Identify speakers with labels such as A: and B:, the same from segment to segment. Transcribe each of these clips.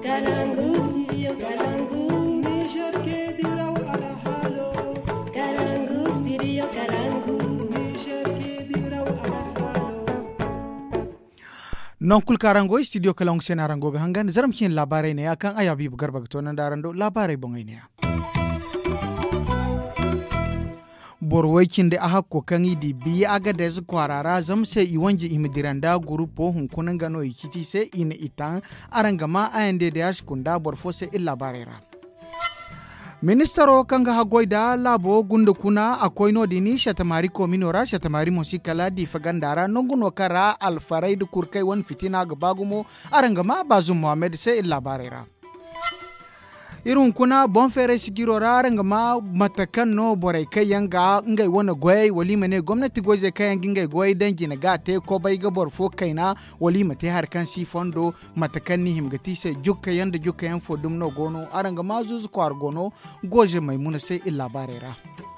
A: Kalangu, studio Kalangu. Niger ke diraw ala halo. Kalangu, studio Kalangu. Niger ke diraw ala halo.
B: Non kul karango studio Kalangu sena rango ga hangan zaramcin labarai ne akan ayabi bugar bagto nan darando labarai bongai ne. Borwaikin da aka kokani di biya aga da zu kwarara zam sai iwanji imidiranda grupo hunkunan gano ikiti sai ina itan arangama ayande da yashkunda borfo sai illa barera. Ministero kanga hagoida labo gundu kuna akoino dini shatamari kominora shatamari musikala di fagandara nonguno kara alfarai du kurkai wan fitina gabagumo arangama bazu Muhammad sai illa barera. Irun kuna bon fere sigiro raranga ma matakan no borai kai yanga ngai wona goy walima ne gwamnati goje kai ngai goy dangi na gate ko bai ga borfo kaina walima te har kan si fondo matakan ni himgati se jukka yanda jukka yan fodum no gono aranga ma zuzu ko argono goje maimuna sai illa barera.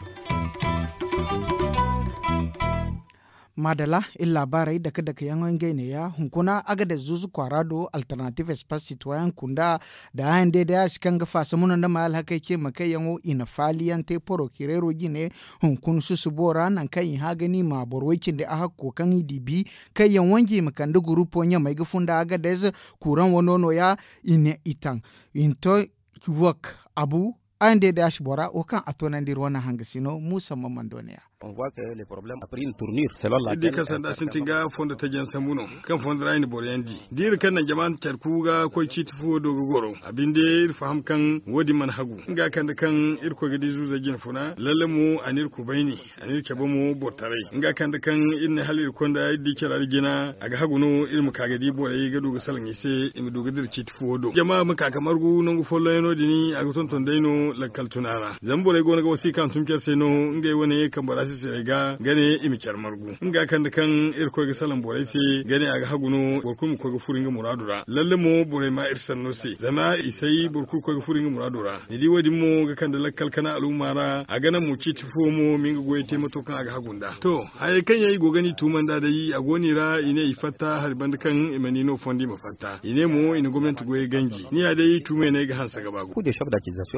B: Madala illa barai da kada ka yangon gaine ya hunkuna aga da zuzu kwarado alternative espace citoyen kunda da hayan da ya shikan ga fasa munan da mal haka ke makai yango ina faliyan te poro kirero gine hunkun su bora nan kai ha gani ma borwaikin da aka kokan dibi kai yan wange makan da grupo nya mai gufunda aga da kuran wonono ya ine itan into work abu hayan da ya shibora o kan atonan dirwana hangasino musa mamandoniya.
C: On voit que les problèmes ont pris une tournure selon laquelle
D: dika sanda sintinga fonda tajen samuno kan fonda rayni boryandi dir kan jaman tarkuga ko citifu do goro abinde ir faham kan wodi man hagu nga kan ir ko gidi zuza gin funa lalle mu anir ku baini anir kebo mu bortare nga kan inna halir konda dikira gina aga hagu no ir mu kagadi boray gadu ga salan ise imi do gidir citifu do jama mu kakamargu nongu follo eno dini aga tonton dayno lakal tunara zambore gona ga wasi kan tumker seno ngai wone kan barasi sai ga gane imikyar margu nga kan irko ga salan borai sai gane aga haguno burkum ko ga furinga muradura lalle mo borai ma irsan no sai zama isai burku ko ga furinga muradura ni di wadi mo ga kan da lakkal kana alumara a gana mu ci tifo mo min ga goyete mato kan aga hagunda to hay kan yayi gogani tuman da dai agonira ine ifatta har band kan imani no fondi mafatta ine mo ina gwamnati goye ganji ni ya dai tume ne ga hansa gaba
C: coup de chef d'accusation.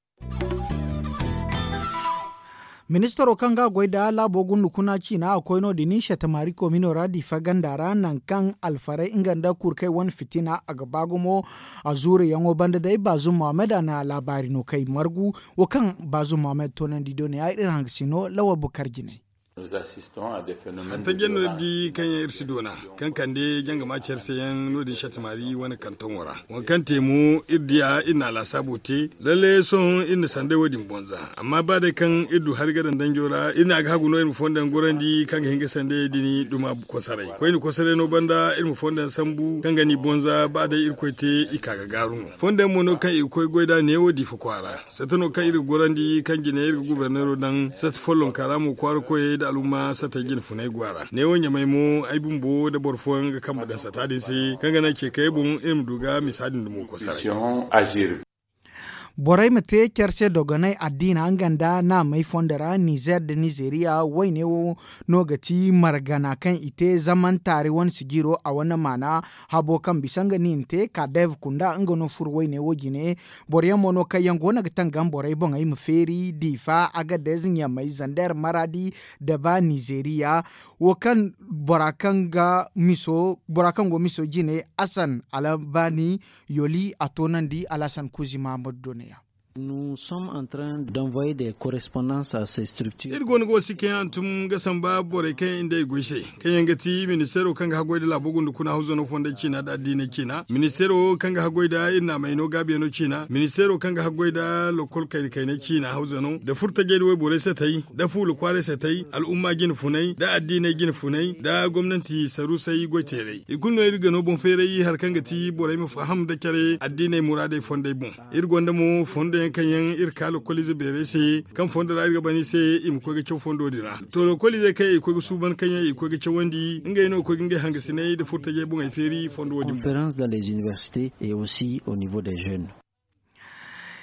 B: Ministero kanga goida labo gundu kuna china akoino dinisha tamari kominora di fagandara nan kan alfare inganda kurkai wan fitina agabagumo azure yango banda dai bazu Muhammad na labari no kai margu wakan bazu Muhammad tonan didone ai iran sino lawa bukar jine.
E: Nous assistons à des phénomènes
D: ta genno di kanya irsidona kan kande janga ma cerseyan no di shatmari wani kanton wara wan kan temu idiya ina la sabote lalle son ina sande wadin bonza amma ba da kan idu har gadan danjora ina ga haguno irin fondan gorandi kan hinga sande dini duma kosarai ko ni kosare no banda irin fondan sambu kan gani bonza ba da irkoite ikaga garu fondan mo no kan irkoi goida ne wodi fukwara satano kan irin gorandi kan gine irin gubernero dan sat follon karamu kwar koye da al'umma sata gin funai gwara ne wanya mai mu ai bumbo da borfon ga kan madan sata din sai kan gana ke kai bun im duga misadin da mu ko sai
B: borai mate kerse dogonai addina anganda na mai fondara Niger da Nigeria wai ne no gati margana kan ite zaman tare wan sigiro a wannan mana habo kan bisanga ninte ka dev kunda ngono furwai ne wogine borya mono kayan gona gatan gan borai bon ai mferi difa aga dezinya mai zandar maradi da ba Nigeria wakan borakan go miso jine Asan Alabani Yoli atonandi Alasan Kuzima Modone.
F: Nous sommes en train d'envoyer des correspondances à ces structures.
D: Irgon go sike antum gasan ba bore kai inda igwishe kayan gati ministero kanga hagoida labogun da kuna hauzo no fonda China da addini China ministero kanga hagoida ina mai no gabe no China ministero kanga hagoida local kai ne China hauzo no da furta gedi we bore sai tai da fulu kware sai tai al'umma gin funai da addini gin funai da gwamnati saru sai goitere ikun no irga no bon fere yi har kanga ti bore mu faham da kare addini murade fonda bon irgon da mu fonda kanyan irkalo kolize bere se kan fonda ra gabani se im ko ga fondo dira to lo kolize kai ko ga suban kanyan ko ga wandi ngai no ko ngai hanga sinai da furta je bunga feri fondo wodi
F: conférence dans les universités et aussi au niveau des jeunes.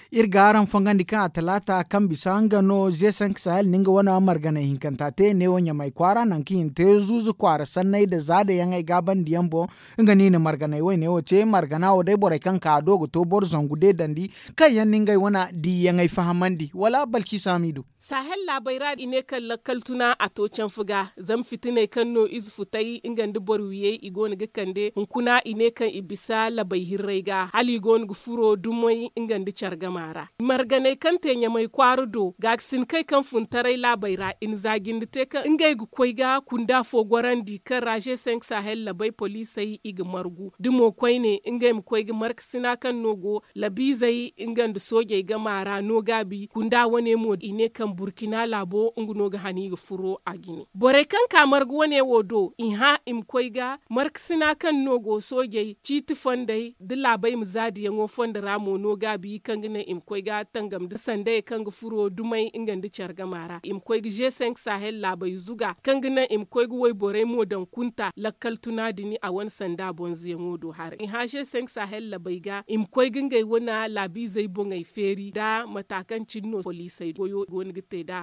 B: irgaran fongandi kan atalata kan bisanga no G5 Sahel ninga wana margana hinkantate ne wonya mai kwara nan kin te zuzu kwara sannai da zada yangai gaban diyambo ngani ne margana wai ne wote margana o dai bore kan ka dogo to bor zangude dandi kai yan ninga wana di yangai fahamandi wala balki samidu
G: Sahel labaira ine kan lakaltuna a tocan fuga zam fitine kan no izfutai ingandi borwiye igoni gakande hunkuna ine kan ibisa labai hirraiga hali gon gufuro dumoy ingandi chargamara margane kan tenya mai kwarudo gaksin kai kan funtarai labaira in zagin te kan ingai gu koiga kunda fo gorandi kan raje 5 Sahel labai polisai ig margu dumo koine ingai mu koiga marksina kan nogo labizai ingandi soje gamara no gabi kunda wane mod ine kan Burkina labo nguno ga hani ga furo a Gini. Bore kan kamar gwane wodo in ha im koiga marksina kan nogo soje citi fondai de labai muzadi yango fonda ramo no gabi kan gine im koiga tangam da sande kan ga furo dumai ingandi chargamara im koiga G5 Sahel labai zuga kan gine im koiga wai bore modan kunta lakkal tunadini a wan sanda bonzi yango do har in ha G5 Sahel labai ga im koiga ngai wana labi zai bongai feri da matakan cinno polisai goyo gon da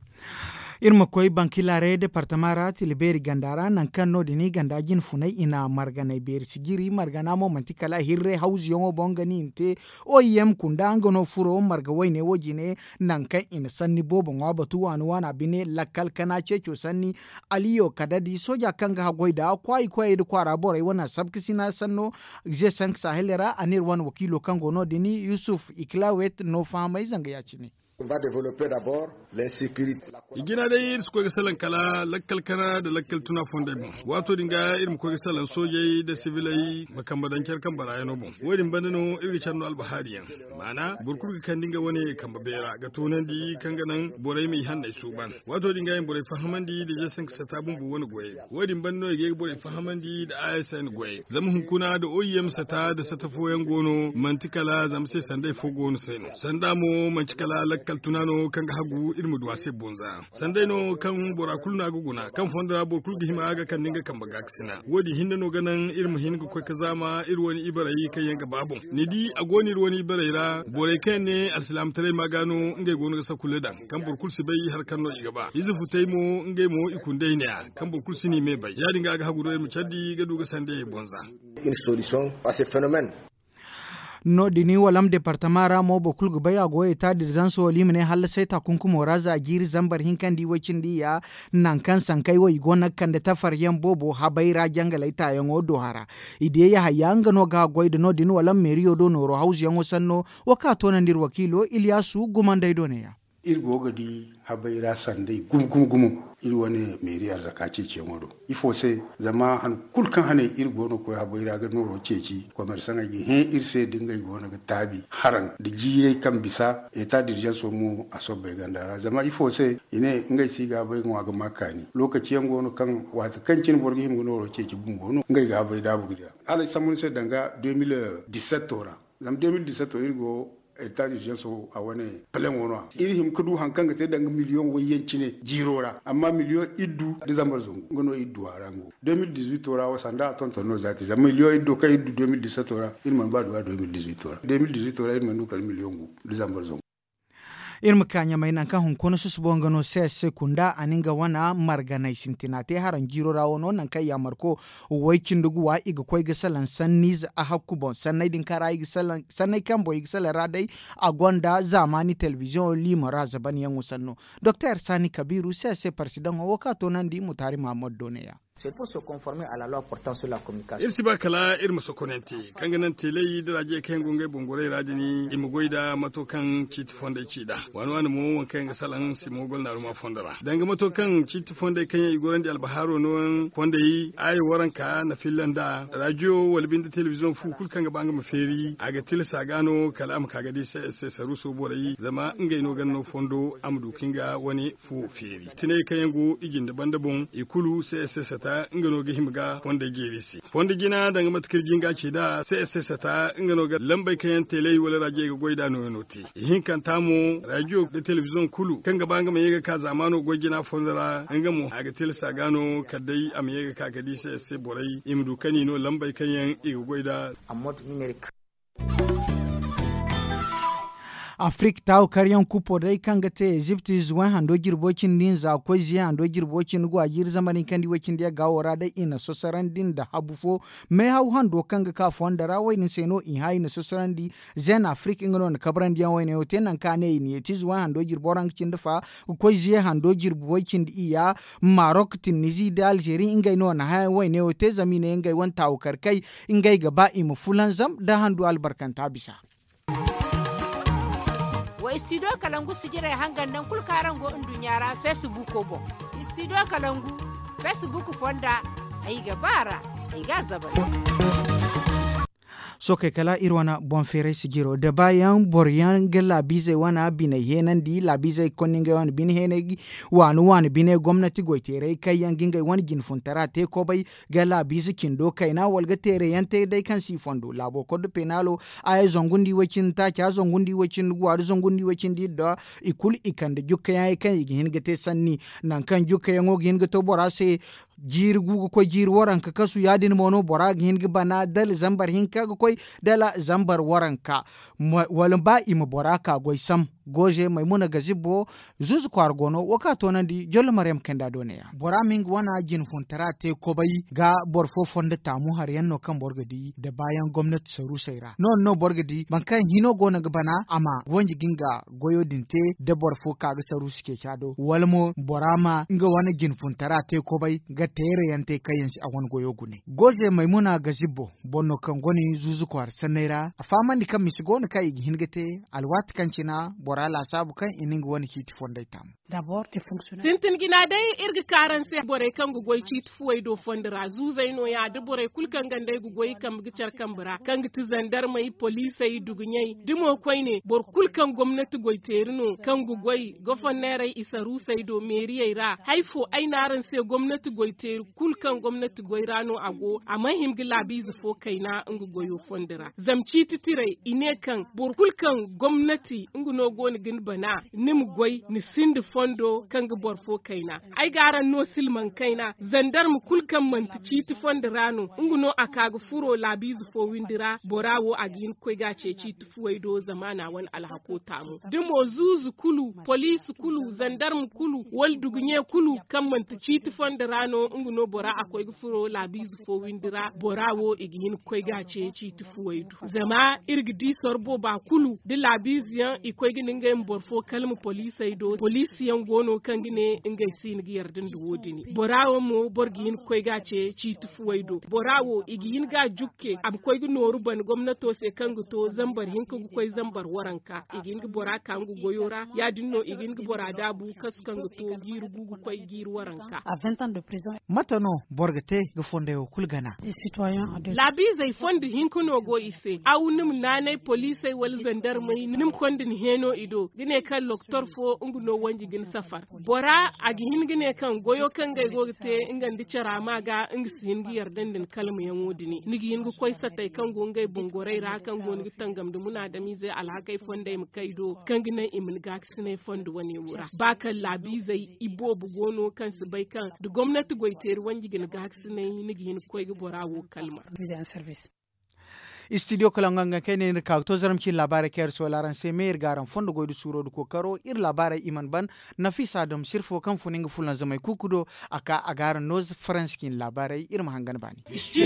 B: irma koy bankilare departamara tilberi gandara nan kanno dini gandajin funai ina margana ber sigiri margana mo mantikala hirre house yongo bongani inte oyem kundango no furo marga wayne wojine nan kan ina sanni bobo ngaba tuwanu wana bine lakal kana checho sanni aliyo kadadi soja kanga hagoida kwai de kwara bore wana sabkisina sanno G5 Sahelera anir wan wakilo kango no dini Yusuf Iklawet no fama izanga yachini.
H: On va développer d'abord l'insécurité.
D: Igina dai irs ko gisalan kala lakkal kana da lakkal tuna fonde bon. Wato dinga irin ko gisalan soje da civilai makambadan kerkan barayano bon. Wodin bandano irgi channo albahariyan. Mana burkur kan dinga wani kamba bera ga tunan di kan ganan borai mai hannai suban. Wato dinga yin borai fahamandi da jesan satabun bu wani goye. Wodin bandano ge borai fahamandi da ISN goye. Zamu hunkuna da OEM sata da satafoyan gono mantikala zamse sandai fogono seno. Sandamo mantikala kaltunano kan hagu irmu duwase bonza sandai no kan borakul na guguna kan fondara borkul gihima ga kan ninga kan bagaksina wodi hinda no ganan irmu hinga ko kazama irwani ibarai kan yanga babon nidi agoni irwani ibaraira borai kan ne alislam tare magano ngai gonu ga sakuledan kan borkul sibai har kan no igaba izu futai mo ngai mo ikundai ne kan borkul sini me bai ya dinga ga hagu do irmu chaddi ga duga sandai bonza
H: une solution à ce phénomène.
B: No dini walam departamara mo bokul gubaya goye ta dirzan so limne hal sai ta kunkumo raza giri zambar hinkan di wacin di ya nan kan sankai wo igona kan da tafaryan bobo habaira jangalai ta yango dohara ide ya hayanga no ga goy no dini walam meriyo do no ro house yango sanno wakato nan dir wakilo Ilyasu gumandai do ne ya
I: irgo gadi habaira sandai gum irwane meri arzaka ce modo ifo se zama han kulkan hane irgo no ko habaira ga no ceci ko mer sanga gi he irse dinga go no ga tabi haran da jire kan bisa eta dirjan so mu asobe gandara zama ifo se ine ngai siga bai ngwa ga makani lokaci yango no kan wata kancin borgi him no ro ceci bumbo no ngai ga bai da bugida ala samun se danga 2017 ora zam 2017 irgo eta di jeso a wani pelen wono irhim kudu hankan ga te danga miliyon wayanci ne jirora amma miliyon iddu di zambar zongo ngono iddu arango 2018 ora wasanda tonto no zati za miliyon iddu ka iddu 2017 ora irman ba do 2018 ora 2018 ora irman dukal miliyon gu di zambar zongo
B: irma kanya mai nan kan hunkono su bongano sai sekunda aninga wana marganai sintinate haran jiro rawono nan kai ya marko waikin duguwa iga koi ga salan sanniz a hakubon sannai din kara iga salan sannai kan boy iga salan radai a gonda zamani television lima razaban yan usanno Dr. Sani Kabiru sai president wakato nan di mutari Muhammad Doneya.
J: C'est pour se conformer à la loi portant sur la communication.
D: Irsi ba kala irma sokonenti kanganan telei da raje kan gongai bongore radini imugoida matokan chit fonde chida wani mo wankan ga salan simogol na ruma fondara danga matokan chit fonde kanya igoran di albaharo no fonde yi ay waranka na finlanda radio walbin television fu kul kan ga banga maferi aga tilsa gano kalam kaga di sai saruso borai zama ngai no ganno fondo amdu kinga wani fu feri tine kayango igin daban-daban ikulu sai ta ingano ga himga wanda gerisi wanda gina daga matakar ginga ce da sai ta ingano ga lambai kayan tele wala raje ga goida no noti hin kan tamu radio da television kulu kan gaba ga mai ga ka zamano gogina fondara an ga mu aga telsa gano kadai am yaga ka gadi sai borai imdu kani no lambai kayan iga goida
J: a mode numerique.
B: Afrique taw karyan kupo dai kanga te Egypt zuwa hando girbocin din za ko ziya hando girbocin gwajir zamanin kandi wakin dia gawora dai ina sosaran din da habufo me hau hando kanga ka fonda rawai ni seno in hay ni sosaran di zen Afrique ingano na kabran dia wayne hotenan kane ni ti zuwa hando girboran kin dafa ko ziya hando girbocin iya Maroc Tunisia da Algeria ingai no na hay wayne hote zamine ingai wan taw karkai ingai gaba imu fulan zam da hando albarkanta bisa
K: wa studio kalangu sigira hangan nan kul karango dunyara Facebook ko bo studio kalangu Facebook fonda ai gabara ai gazaba
B: so kai kala irwana bon fere sigiro da bayan boryan ga labize wana bine henan di labize koninga wan bin henegi wani bine gwamnati goitere kai yan ginga wani gin funtara te ko bai ga labize kindo kai na walga tere yante dai kan si fondo labo kodu penalo ay zongundi wacin ta kya zongundi wacin gwar zongundi wacin di da ikul ikanda jukka yayi kan yin ga te sanni nan kan jukka yango gin ga to bora se jir gugu ko jir waranka kasu yadin mono bora gin ga bana dal zambar hinka ko dala zambar waranka walin ba ima boraka goy sam goje maimuna gazibo zuzu kwargono wakato nandi jol maryam kenda doneya bora ming wana jin funtara te kobai ga borfo fonde tamu har yanno kan borgadi da bayan gwamnati saru saira no borgadi bankan hino gona gabana ama wonji ginga goyo dinte da borfo kaga saru suke chado walmo borama nga wana jin funtara te kobai ga tere yante kayan shi a wani goyo gune goje maimuna gazibo bonno kan goni zuzu kwar sanaira a faman kan misigo na kai hingate alwat kan cina borala sabu kan ining wani kiti fondai tam
G: d'abord de fonctionnaire sintin gina dai irga karan sai bore kan gugoi kiti fuwai do fondira zuzai no ya da bore kulkan gandai gugoi kan gicar kan bura kan giti zandar mai police yi dugunyai dimo koi ne bor kulkan gwamnati goiterino kan gugoi gofonnere isaru sai do meriya ra haifo ainaran sai gwamnati goiteru kulkan gwamnati goirano ago amma himgila bizu fo kaina goyo fondira zamci titire ine kan burkul kan gwamnati nguno goni gin bana nim goy ni sindi fondo kan borfo kaina ai garan no silman kaina zandar mu kulkan mantici ti fondirano nguno akaga furo labizu fo windira borawo agin koy gace ci ti fuwaido zamana wan alhako tamu dimo zuzu kulu police kulu zandar mu kulu wal dugunye kulu kan mantici ti fondirano nguno bora akoy furo labizu fo windira borawo igin koy gace ci tufuwaidu zama irgidi sorbo ba kulu de labizian ikoy gine ngay borfo kalmu police do polisiyan gono kan gine ngay sin gi yardin do wodini borawo mo borgin koy gace ci tufuwaidu borawo igin ga jukke am koy gi noru ban gwamnato se kangu to zambar hinka koy zambar waranka igin gi bora kangu goyora ya dinno igin gi bora dabu kasu kangu to giru gugu koy giru waranka
K: a 20 ans de prison
B: matano borgate ga fonde kulgana
K: les citoyens
G: labizai fondi hinkuno go ise awunum nanay police wal gendarmerie nim kondin heno ido gine kan doktor fo nguno wanji gin safar bora agi hingine kan goyo kan gay gogte ingandi charama ga ingsin gi yardan den kalmu yangudini nigi hingu koy satay kan go ngay bongoray ra kan go ngi tangam de muna da mize alhakay fonde mu kaydo kan gine imin gaksine fondu wani wura baka labizai ibo bugono kan su bai kan da gwamnati goiter wanji gin gaksine nigi hin koy gi bora wo kalma
K: service
B: studio kalanganga kene ka to zaram kin labare ker so laran se mer garan fondo goydu suro du ko karo ir labare iman ban nafisa dom sirfo kan funing fulan zamai kukudo aka agaran noz france kin labare ir mahangan bani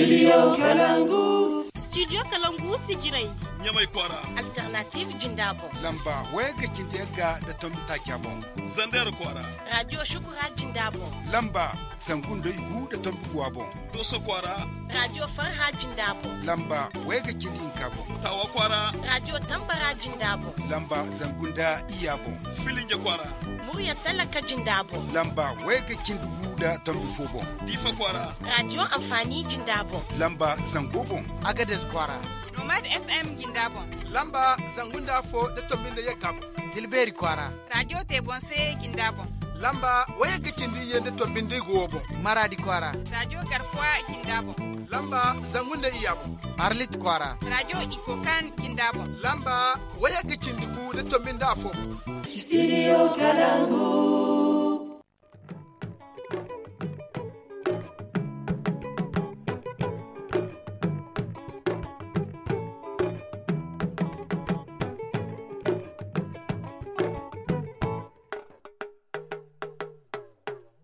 L: studio kalangu sijirai
M: nyamai kwara
L: alternative jindabo
N: lamba wega kindega da tombita kyabo
M: zandar kwara
L: radio shukura jindabo
N: lamba sangundo igu da tombuwa bon
M: doso kwara
L: radio farha jindabo
N: lamba wega kidin kabo
M: tawa kwara
L: radio tambara jindabo
N: lamba zangunda iyabo
M: filinge kwara
L: murya talaka jindabo
N: lamba wega kindugu da tombufo bon
M: difa kwara
L: radio amfani jindabo
N: lamba zangobon
B: agades kwara
O: nomad fm jindabo
P: lamba zangunda fo da tombinde yekabo
B: dilberi kwara
O: radio tebonse jindabo
P: lamba waya gicindi yende to bindi gobo
B: maradi kwara
O: radio garkwa jindabo
P: lamba zangunde iyabo
B: arlit kwara
O: radio ikokan jindabo
P: lamba waya gicindi ku de to binda fo
A: studio kalangu